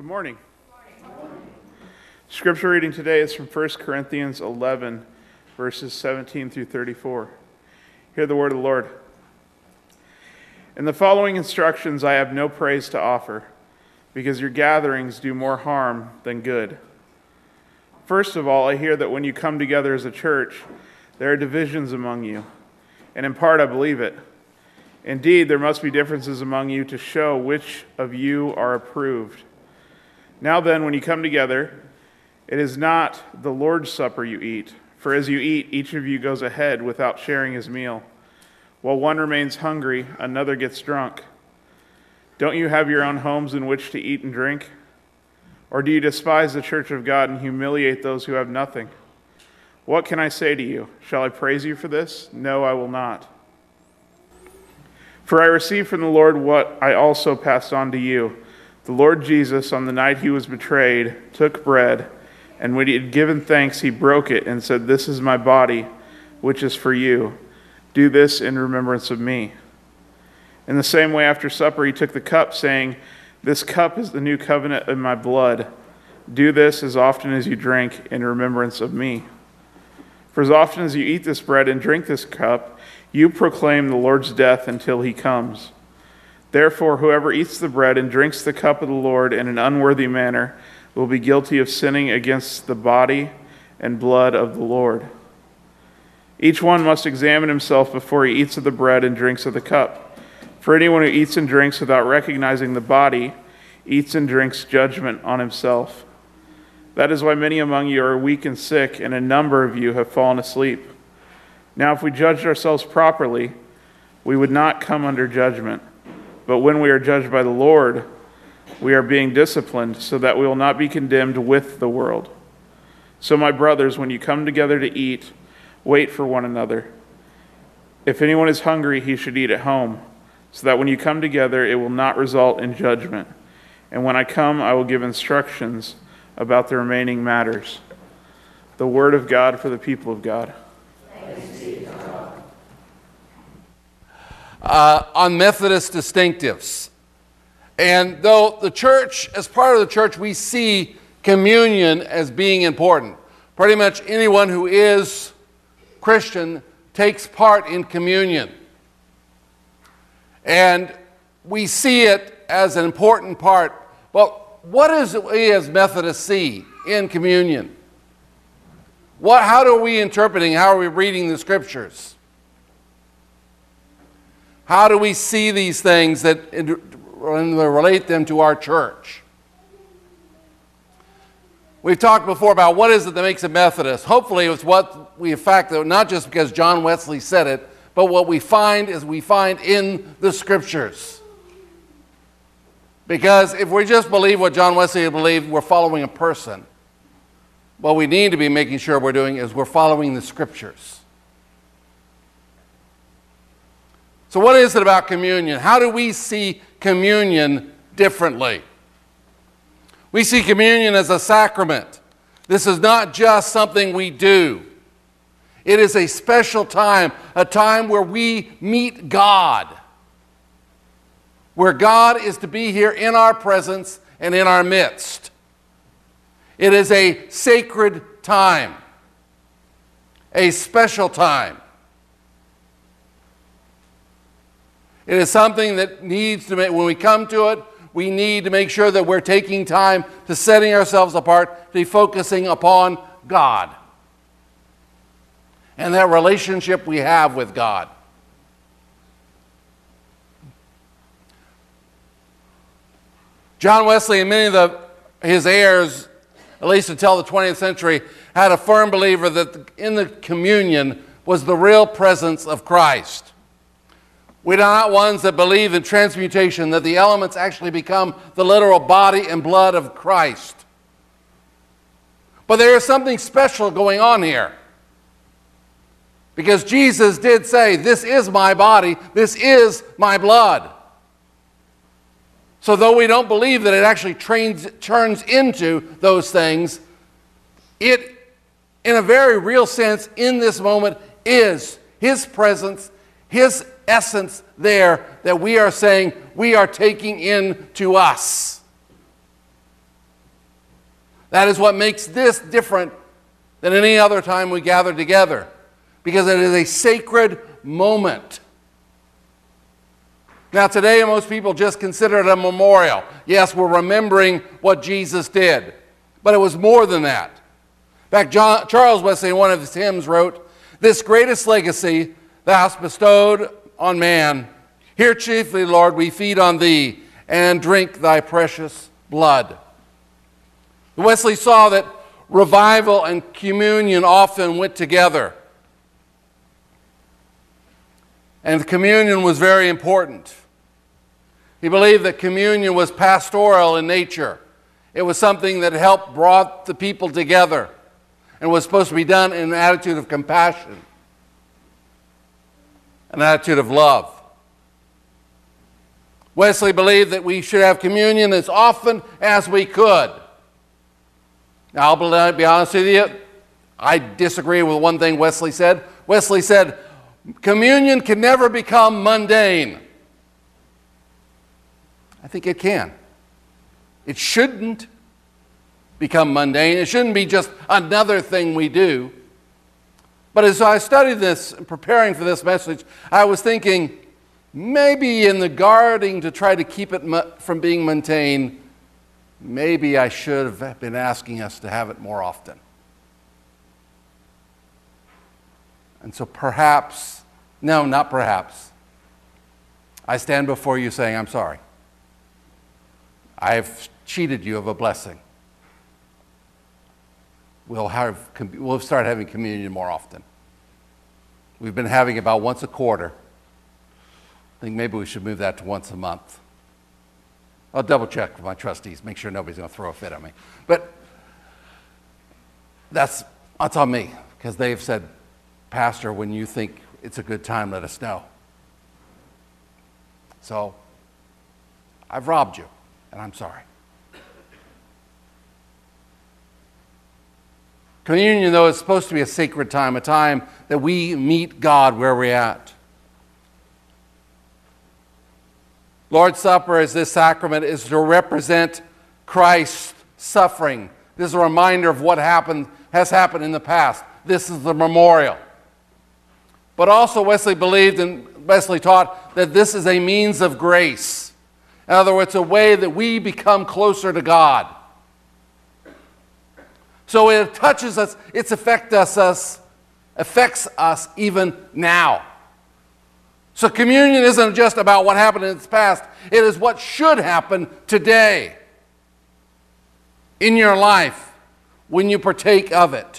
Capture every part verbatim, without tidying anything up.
Good morning. Good morning. Scripture reading today is from First Corinthians eleven, verses seventeen through thirty-four. Hear the word of the Lord. In the following instructions I have no praise to offer, because your gatherings do more harm than good. First of all, I hear that when you come together as a church, there are divisions among you, and in part I believe it. Indeed, there must be differences among you to show which of you are approved. Now then, when you come together, it is not the Lord's Supper you eat, for as you eat, each of you goes ahead without sharing his meal. While one remains hungry, another gets drunk. Don't you have your own homes in which to eat and drink? Or do you despise the church of God and humiliate those who have nothing? What can I say to you? Shall I praise you for this? No, I will not. For I received from the Lord what I also passed on to you. The Lord Jesus, on the night he was betrayed, took bread, and when he had given thanks, he broke it and said, "This is my body, which is for you. Do this in remembrance of me." In the same way, after supper, he took the cup, saying, "This cup is the new covenant in my blood. Do this as often as you drink in remembrance of me. For as often as you eat this bread and drink this cup, you proclaim the Lord's death until he comes. Therefore, whoever eats the bread and drinks the cup of the Lord in an unworthy manner will be guilty of sinning against the body and blood of the Lord. Each one must examine himself before he eats of the bread and drinks of the cup. For anyone who eats and drinks without recognizing the body eats and drinks judgment on himself. That is why many among you are weak and sick, and a number of you have fallen asleep. Now, if we judged ourselves properly, we would not come under judgment. But when we are judged by the Lord, we are being disciplined so that we will not be condemned with the world. So, my brothers, when you come together to eat, wait for one another. If anyone is hungry, he should eat at home, so that when you come together, it will not result in judgment. And when I come, I will give instructions about the remaining matters. The word of God for the people of God. Thanks be to God. Uh, on Methodist distinctives. And though the church, as part of the church, we see communion as being important. Pretty much anyone who is Christian takes part in communion. And we see it as an important part. Well, what is it we as Methodists see in communion? What, how are we interpreting, how are we reading the scriptures? How do we see these things that and relate them to our church? We've talked before about what is it that makes a Methodist. Hopefully it's what we, in fact, not just because John Wesley said it, but what we find is we find in the scriptures. Because if we just believe what John Wesley believed, we're following a person. What we need to be making sure we're doing is we're following the scriptures. So what is it about communion? How do we see communion differently? We see communion as a sacrament. This is not just something we do. It is a special time, a time where we meet God, where God is to be here in our presence and in our midst. It is a sacred time, a special time. It is something that needs to make, when we come to it, we need to make sure that we're taking time to setting ourselves apart, to be focusing upon God and that relationship we have with God. John Wesley and many of the, his heirs, at least until the twentieth century, had a firm believer that in the communion was the real presence of Christ. We are not ones that believe in transmutation, that the elements actually become the literal body and blood of Christ. But there is something special going on here. Because Jesus did say, "This is my body, this is my blood." So though we don't believe that it actually trains, turns into those things, it, in a very real sense, in this moment, is his presence, his essence there that we are saying we are taking in to us. That is what makes this different than any other time we gather together, because it is a sacred moment. Now today, most people just consider it a memorial. Yes, we're remembering what Jesus did, but it was more than that. In fact, John, Charles Wesley, in one of his hymns, wrote, "This greatest legacy thou hast bestowed on man, here chiefly, Lord, we feed on thee and drink thy precious blood." Wesley saw that revival and communion often went together. And communion was very important. He believed that communion was pastoral in nature. It was something that helped brought the people together and was supposed to be done in an attitude of compassion, an attitude of love. Wesley believed that we should have communion as often as we could. Now, I'll be honest with you, I disagree with one thing Wesley said. Wesley said, communion can never become mundane. I think it can. It shouldn't become mundane. It shouldn't be just another thing we do. But as I studied this, preparing for this message, I was thinking, maybe in the guarding to try to keep it from being mundane, maybe I should have been asking us to have it more often. And so perhaps, no, not perhaps, I stand before you saying, I'm sorry. I've cheated you of a blessing. We'll, have, we'll start having communion more often. We've been having about once a quarter. I think maybe we should move that to once a month. I'll double check with my trustees, make sure nobody's going to throw a fit at me. But that's, that's on me, because they've said, Pastor, when you think it's a good time, let us know. So I've robbed you, and I'm sorry. Communion, though, is supposed to be a sacred time, a time that we meet God where we're at. Lord's Supper, as this sacrament, is to represent Christ's suffering. This is a reminder of what happened, has happened in the past. This is the memorial. But also Wesley believed and Wesley taught that this is a means of grace. In other words, a way that we become closer to God. So it touches us, it affects us, affects us even now. So communion isn't just about what happened in its past. It is what should happen today in your life when you partake of it.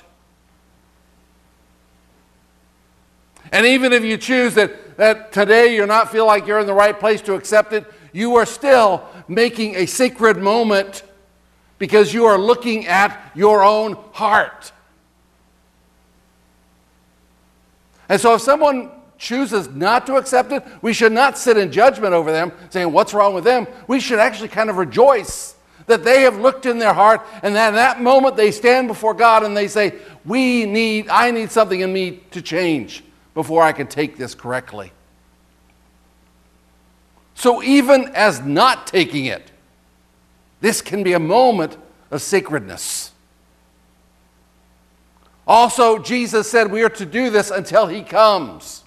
And even if you choose that, that today you're not feel like you're in the right place to accept it, you are still making a sacred moment because you are looking at your own heart. And so if someone chooses not to accept it, we should not sit in judgment over them, saying, what's wrong with them? We should actually kind of rejoice that they have looked in their heart, and that in that moment they stand before God and they say, we need, I need something in me to change before I can take this correctly. So even as not taking it, this can be a moment of sacredness. Also, Jesus said we are to do this until he comes.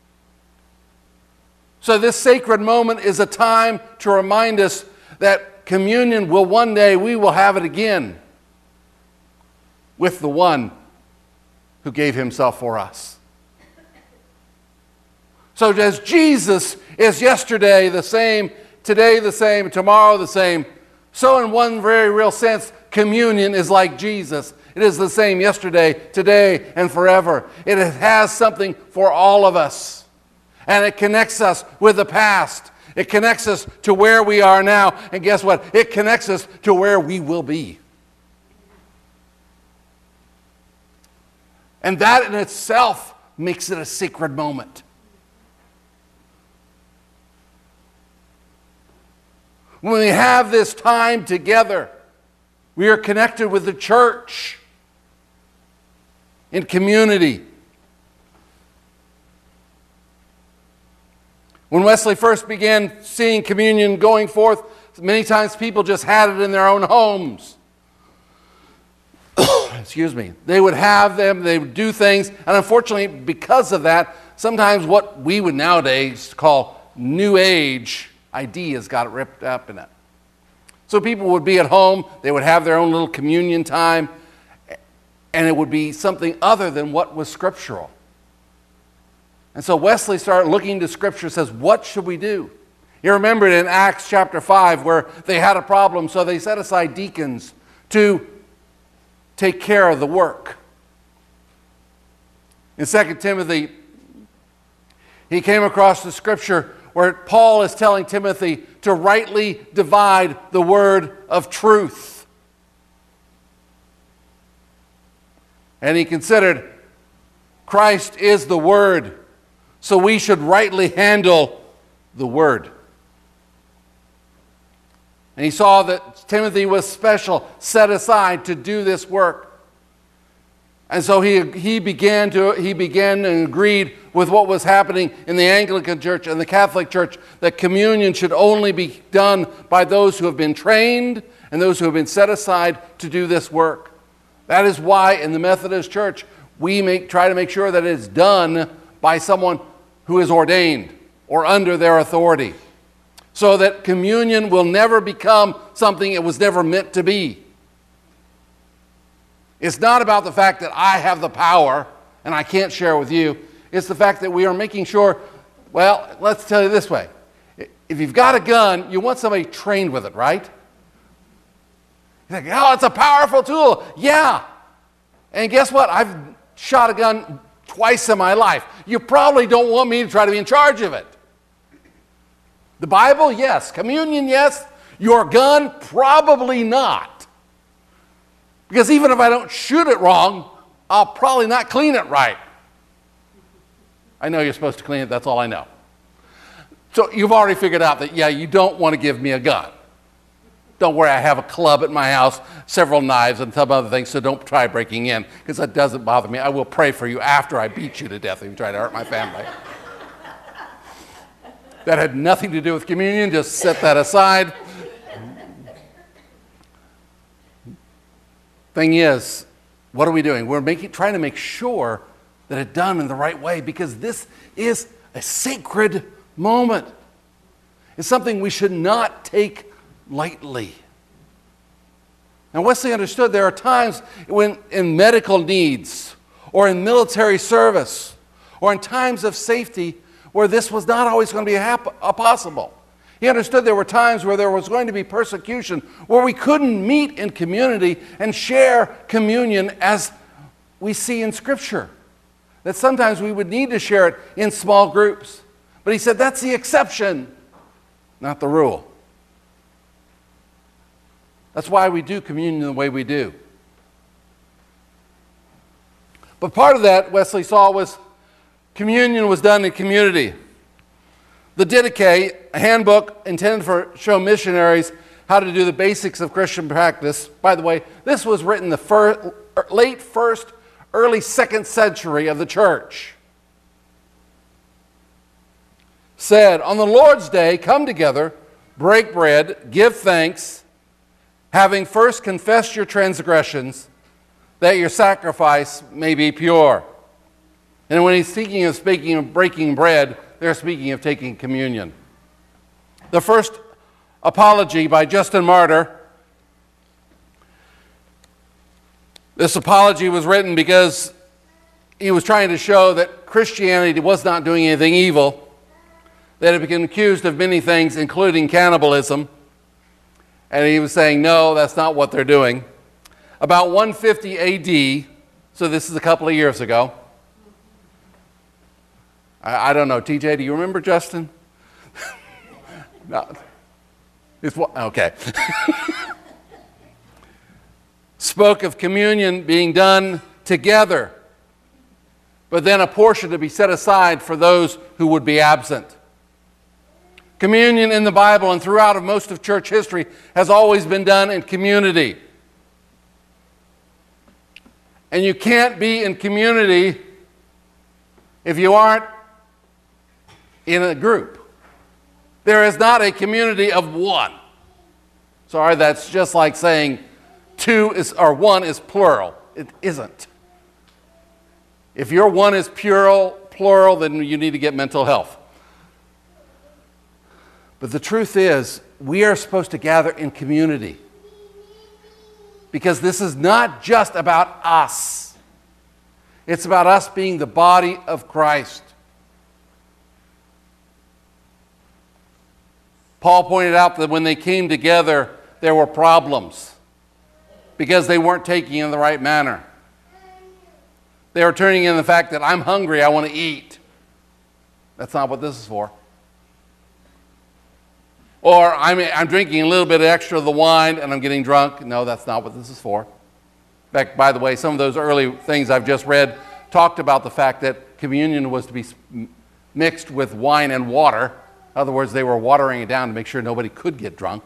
So this sacred moment is a time to remind us that communion will one day, we will have it again with the one who gave himself for us. So as Jesus is yesterday the same, today the same, tomorrow the same, so in one very real sense, communion is like Jesus. It is the same yesterday, today, and forever. It has something for all of us. And it connects us with the past. It connects us to where we are now. And guess what? It connects us to where we will be. And that in itself makes it a sacred moment. When we have this time together, we are connected with the church in community. When Wesley first began seeing communion going forth, many times people just had it in their own homes. excuse me, they would have them, they would do things, and unfortunately, because of that, sometimes what we would nowadays call New Age ideas got ripped up in it. So people would be at home, they would have their own little communion time, and it would be something other than what was scriptural. And so Wesley started looking to Scripture and says, what should we do? You remember it in Acts chapter five where they had a problem, so they set aside deacons to take care of the work. In Second Timothy, he came across the Scripture where Paul is telling Timothy to rightly divide the word of truth. And he considered Christ is the Word, so we should rightly handle the Word. And he saw that Timothy was special, set aside to do this work. And so he, he began to he began and agreed with what was happening in the Anglican Church and the Catholic Church, that communion should only be done by those who have been trained and those who have been set aside to do this work. That is why in the Methodist Church we make, try to make sure that it is done by someone who is ordained or under their authority, so that communion will never become something it was never meant to be. It's not about the fact that I have the power and I can't share with you. It's the fact that we are making sure, well, let's tell you this way. If you've got a gun, you want somebody trained with it, right? You think, oh, it's a powerful tool. Yeah. And guess what? I've shot a gun twice in my life. You probably don't want me to try to be in charge of it. The Bible, yes. Communion, yes. Your gun, probably not. Because even if I don't shoot it wrong, I'll probably not clean it right. I know you're supposed to clean it, that's all I know. So you've already figured out that, yeah, you don't want to give me a gun. Don't worry, I have a club at my house, several knives, and some other things, so don't try breaking in, because that doesn't bother me. I will pray for you after I beat you to death if you try to hurt my family. That had nothing to do with communion, just set that aside. Thing is, what are we doing? We're making, trying to make sure that it's done in the right way, because this is a sacred moment. It's something we should not take lightly. Now, Wesley understood there are times when in medical needs or in military service or in times of safety where this was not always going to be hap- possible. He understood there were times where there was going to be persecution, where we couldn't meet in community and share communion as we see in Scripture. That sometimes we would need to share it in small groups. But he said that's the exception, not the rule. That's why we do communion the way we do. But part of that, Wesley saw, was communion was done in community. The Didache, a handbook intended for show missionaries how to do the basics of Christian practice. By the way, this was written the first, late first, early second century of the church. Said, on the Lord's Day, come together, break bread, give thanks, having first confessed your transgressions, that your sacrifice may be pure. And when he's speaking of speaking of breaking bread, they're speaking of taking communion. The first apology by Justin Martyr. This apology was written because he was trying to show that Christianity was not doing anything evil, that it had been accused of many things, including cannibalism. And he was saying, no, that's not what they're doing. About one fifty A D, so this is a couple of years ago. I, I don't know, T J, do you remember Justin? No. It's what? Okay. Spoke of communion being done together, but then a portion to be set aside for those who would be absent. Communion in the Bible and throughout of most of church history has always been done in community. And you can't be in community if you aren't in a group. There is not a community of one. Sorry, that's just like saying two is or one is plural. It isn't. If your one is plural, plural, then you need to get mental health. But the truth is, we are supposed to gather in community. Because this is not just about us. It's about us being the body of Christ. Paul pointed out that when they came together, there were problems because they weren't taking it in the right manner. They were turning in the fact that I'm hungry, I want to eat. That's not what this is for. Or I'm, I'm drinking a little bit extra of the wine and I'm getting drunk. No, that's not what this is for. In fact, by the way, some of those early things I've just read talked about the fact that communion was to be mixed with wine and water. In other words, they were watering it down to make sure nobody could get drunk.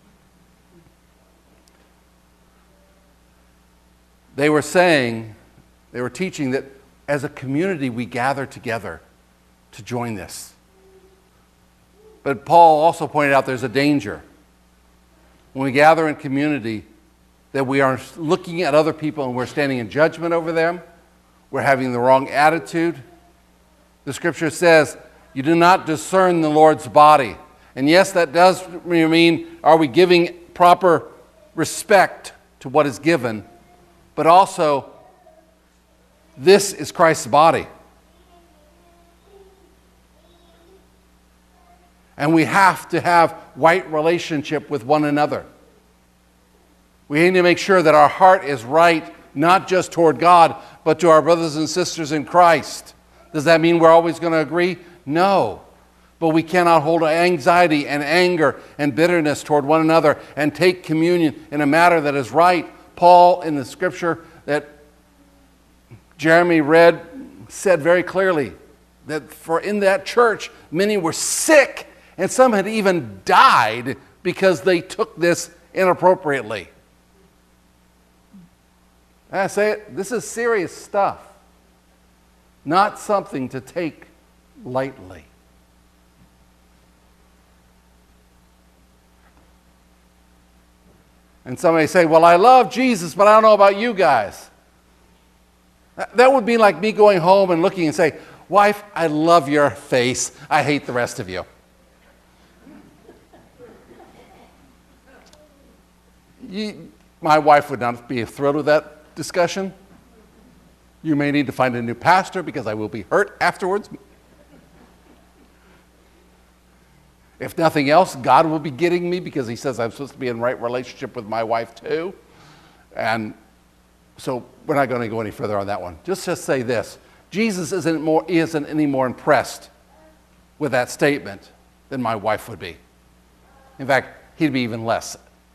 They were saying, they were teaching that as a community we gather together to join this. But Paul also pointed out there's a danger. When we gather in community, that we are looking at other people and we're standing in judgment over them. We're having the wrong attitude. The scripture says, you do not discern the Lord's body. And yes, that does mean, are we giving proper respect to what is given? But also, this is Christ's body. And we have to have right relationship with one another. We need to make sure that our heart is right, not just toward God, but to our brothers and sisters in Christ. Does that mean we're always going to agree? No. But we cannot hold anxiety and anger and bitterness toward one another and take communion in a manner that is right. Paul, in the scripture that Jeremy read, said very clearly that for in that church, many were sick and some had even died because they took this inappropriately. And I say it, this is serious stuff, not something to take lightly. And somebody say, well, I love Jesus, but I don't know about you guys. That would be like me going home and looking and say, wife, I love your face. I hate the rest of you. you my wife would not be thrilled with that discussion. You may need to find a new pastor because I will be hurt afterwards. If nothing else, God will be getting me because he says I'm supposed to be in right relationship with my wife too. And so we're not going to go any further on that one. Just just say this. Jesus isn't more isn't any more impressed with that statement than my wife would be. In fact, he'd be even less.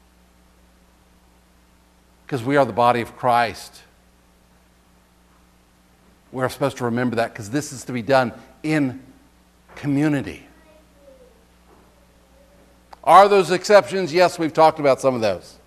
Because we are the body of Christ. We're supposed to remember that because this is to be done in community. Are those exceptions? Yes, we've talked about some of those.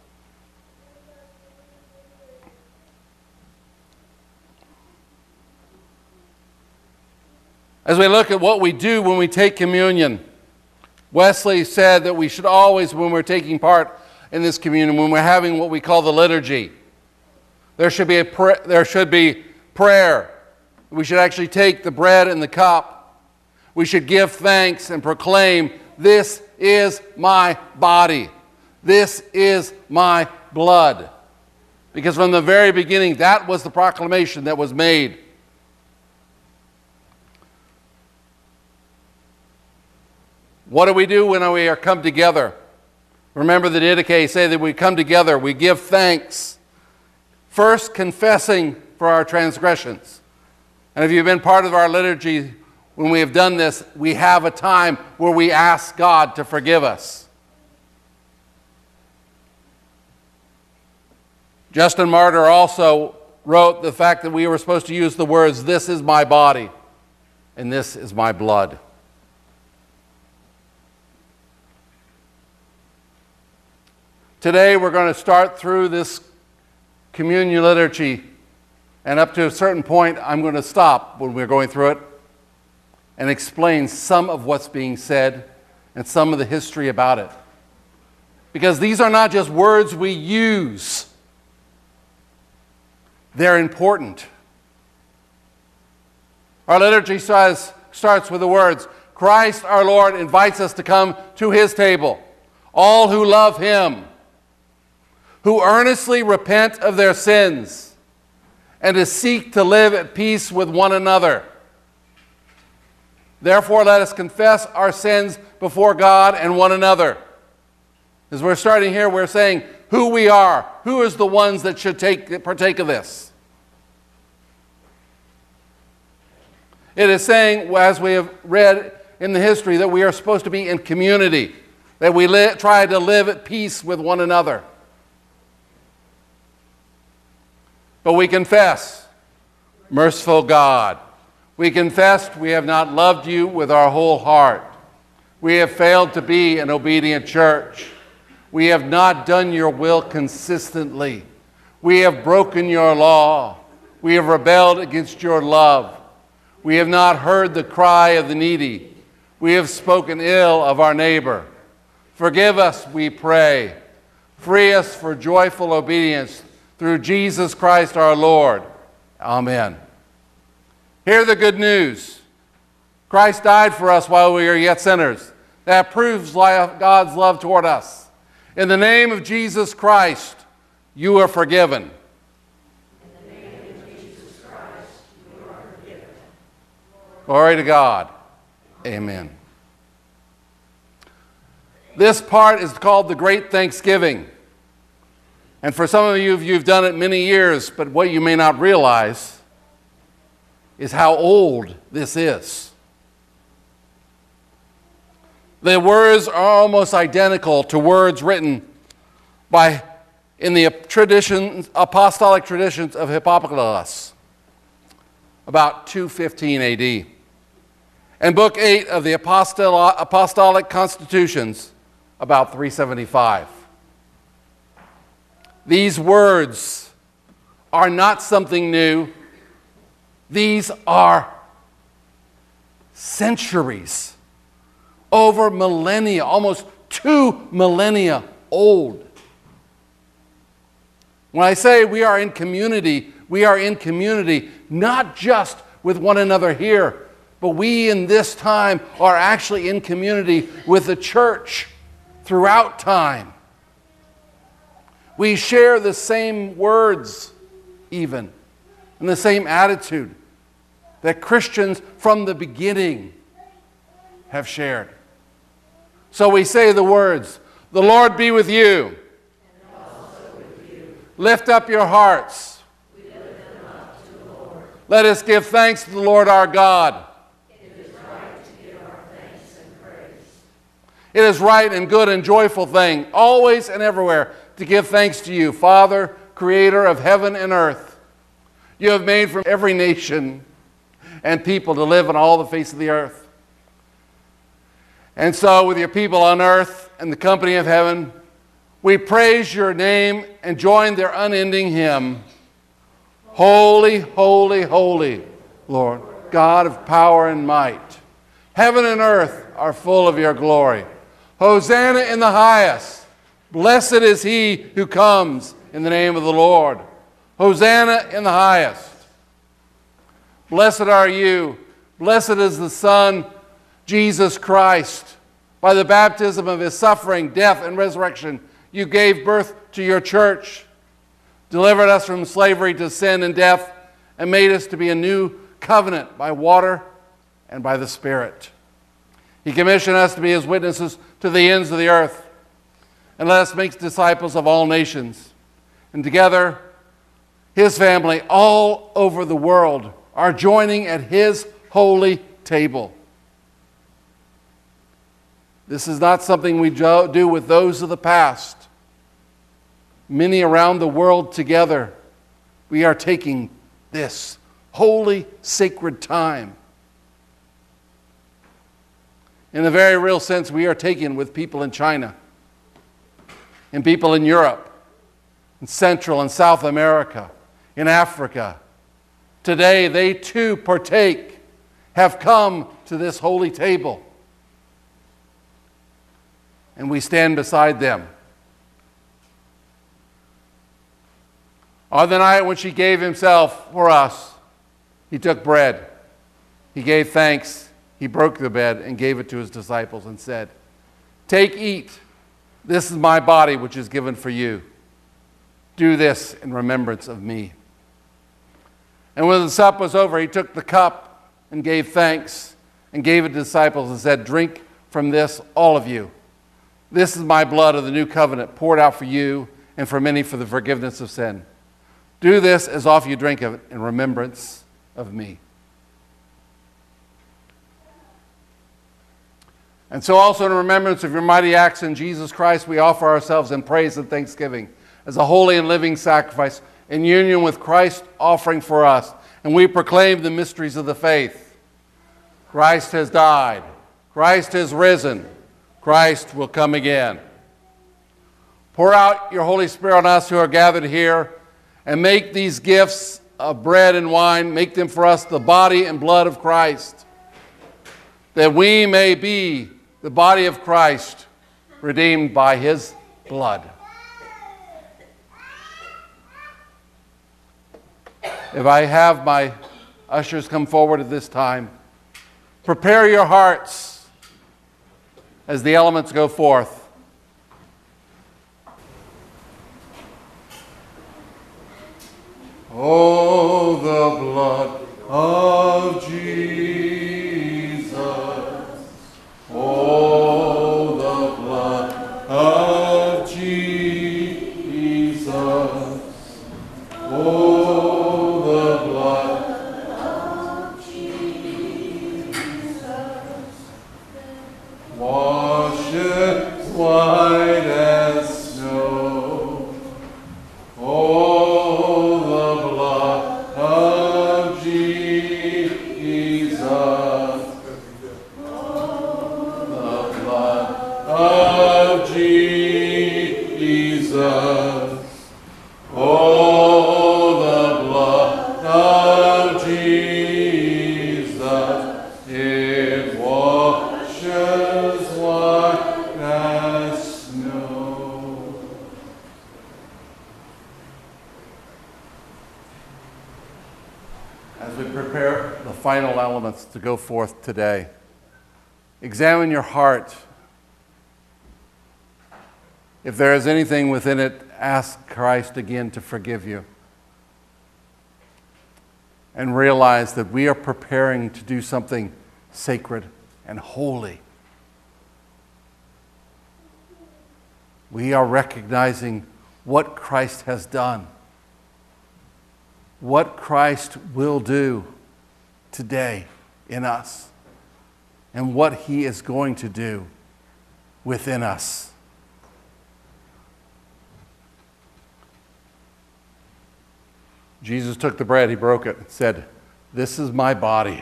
As we look at what we do when we take communion, Wesley said that we should always, when we're taking part in this communion, when we're having what we call the liturgy, there should be a pr- there should be prayer. We should actually take the bread and the cup. We should give thanks and proclaim, this is my body. This is my blood. Because from the very beginning, that was the proclamation that was made. What do we do when we are come together? Remember the Didache say that we come together, we give thanks. First, confessing for our transgressions. And if you've been part of our liturgy, when we have done this, we have a time where we ask God to forgive us. Justin Martyr also wrote the fact that we were supposed to use the words, this is my body and this is my blood. Today we're going to start through this communion liturgy, and up to a certain point I'm going to stop when we're going through it and explain some of what's being said and some of the history about it. Because these are not just words we use. they're important. Our liturgy starts, starts with the words, Christ our Lord invites us to come to his table. All who love him, who earnestly repent of their sins, and to seek to live at peace with one another. Therefore, let us confess our sins before God and one another. As we're starting here, we're saying who we are, who is the ones that should take, partake of this. It is saying, as we have read in the history, that we are supposed to be in community, that we li- try to live at peace with one another. But we confess, merciful God, we confess we have not loved you with our whole heart. We have failed to be an obedient church. We have not done your will consistently. We have broken your law. We have rebelled against your love. We have not heard the cry of the needy. We have spoken ill of our neighbor. Forgive us, we pray. Free us for joyful obedience through Jesus Christ our Lord. Amen. Hear the good news. Christ died for us while we were yet sinners. That proves God's love toward us. In the name of Jesus Christ, you are forgiven. In the name of Jesus Christ, you are forgiven. Glory to God. Amen. This part is called the Great Thanksgiving. And for some of you, you've done it many years, but what you may not realize is how old this is. The words are almost identical to words written by in the traditions, apostolic traditions of Hippocrates, about two fifteen A D. And book eight of the Apostol- Apostolic Constitutions, about three seventy-five. These words are not something new. These are centuries, over millennia, almost two millennia old. When I say we are in community, we are in community not just with one another here, but we in this time are actually in community with the church throughout time. We share the same words even, and the same attitude that Christians from the beginning have shared. So we say the words, the Lord be with you. And also with you. Lift up your hearts. We lift them up to the Lord. Let us give thanks to the Lord our God. It is right to give our thanks and praise. It is right and good and joyful thing, always and everywhere, to give thanks to you, Father, creator of heaven and earth. You have made from every nation and people to live on all the face of the earth. And so with your people on earth and the company of heaven, we praise your name and join their unending hymn. Holy, holy, holy, Lord, God of power and might. Heaven and earth are full of your glory. Hosanna in the highest. Blessed is he who comes in the name of the Lord. Hosanna in the highest. Blessed are you. Blessed is the Son, Jesus Christ. By the baptism of his suffering, death, and resurrection, you gave birth to your church, delivered us from slavery to sin and death, and made us to be a new covenant by water and by the Spirit. He commissioned us to be his witnesses to the ends of the earth, and let us make disciples of all nations. And together, his family all over the world are joining at his holy table. This is not something we do with those of the past. Many around the world together, we are taking this holy, sacred time. In a very real sense, we are taking with people in China, and people in Europe, in Central and South America, in Africa. Today, they too partake, have come to this holy table. And we stand beside them. On the night when he gave himself for us, he took bread. He gave thanks. He broke the bread and gave it to his disciples and said, "Take, eat. This is my body, which is given for you. Do this in remembrance of me." And when the supper was over, he took the cup and gave thanks and gave it to the disciples and said, "Drink from this, all of you. This is my blood of the new covenant, poured out for you and for many for the forgiveness of sin. Do this as often you drink of it in remembrance of me." And so also in remembrance of your mighty acts in Jesus Christ, we offer ourselves in praise and thanksgiving as a holy and living sacrifice in union with Christ offering for us. And we proclaim the mysteries of the faith. Christ has died. Christ has risen. Christ will come again. Pour out your Holy Spirit on us who are gathered here, and make these gifts of bread and wine, make them for us the body and blood of Christ, that we may be the body of Christ, redeemed by his blood. If I have my ushers come forward at this time, prepare your hearts as the elements go forth. Oh, the blood of Jesus. Oh, the blood of Jesus. Oh, the blood of Jesus. Washes white as snow. Oh, the blood of Jesus. The blood of Jesus. Oh, the blood of Jesus. It washes white as snow. As we prepare the final elements to go forth today, examine your heart. If there is anything within it, ask Christ again to forgive you. And realize that we are preparing to do something sacred and holy. We are recognizing what Christ has done, what Christ will do today in us, and what he is going to do within us. Jesus took the bread, he broke it, and said, "This is my body,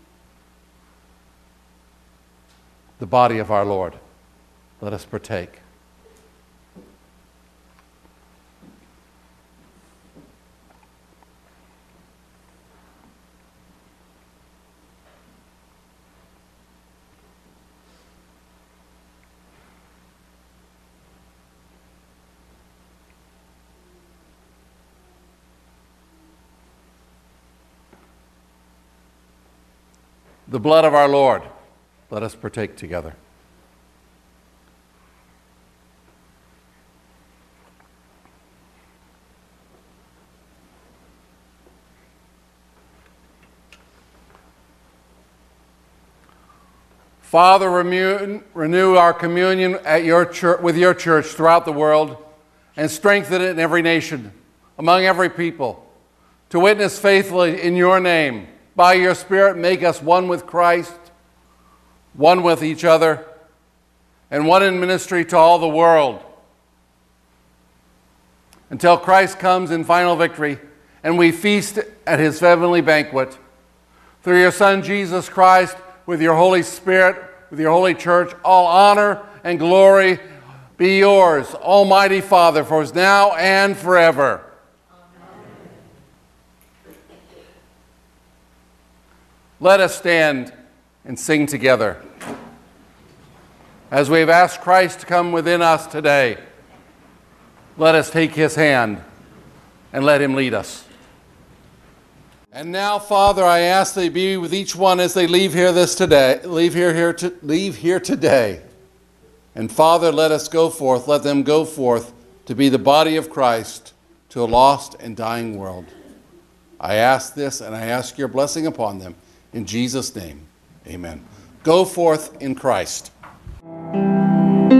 the body of our Lord. Let us partake." The blood of our Lord, let us partake together. Father, renew, renew our communion at your church, with your church throughout the world, and strengthen it in every nation, among every people, to witness faithfully in your name. By your Spirit, make us one with Christ, one with each other, and one in ministry to all the world, until Christ comes in final victory and we feast at his heavenly banquet. Through your Son, Jesus Christ, with your Holy Spirit, with your holy church, all honor and glory be yours, Almighty Father, for us now and forever. Let us stand and sing together. As we have asked Christ to come within us today, let us take his hand. and let him lead us. And now, Father, I ask that you be with each one as they leave here this today, leave here, here to, leave here today. And Father, let us go forth, let them go forth to be the body of Christ to a lost and dying world. I ask this, and I ask your blessing upon them. In Jesus' name, amen. Go forth in Christ.